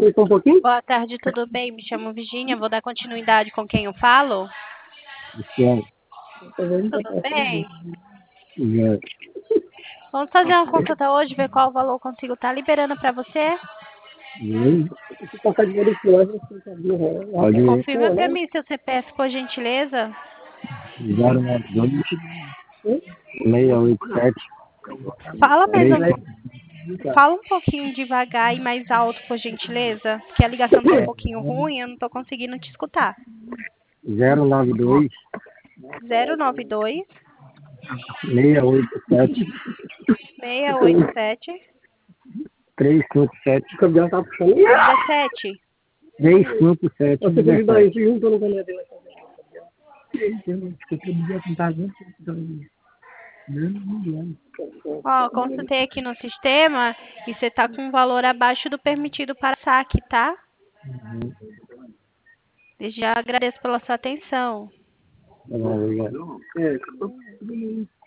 Um pouquinho? Boa tarde, tudo bem? Me chamo Virgínia, vou dar continuidade com quem eu falo. Tudo bem? Vamos fazer uma consulta hoje, ver qual valor eu consigo estar liberando para você. Se passar de velocidade, você sabia, pode Confirma para mim seu CPF, por gentileza. 092 687 Fala mais 3 fala um pouquinho devagar e mais alto, por gentileza, que a ligação está um pouquinho ruim, eu não estou conseguindo te escutar. 092 092 687 687 357. O campeão tá puxando. 17. 357. Você tem que dar isso junto no canal dele. Ó, consultei aqui no sistema e você está com um valor abaixo do permitido para saque, tá? Já agradeço pela sua atenção. Obrigado.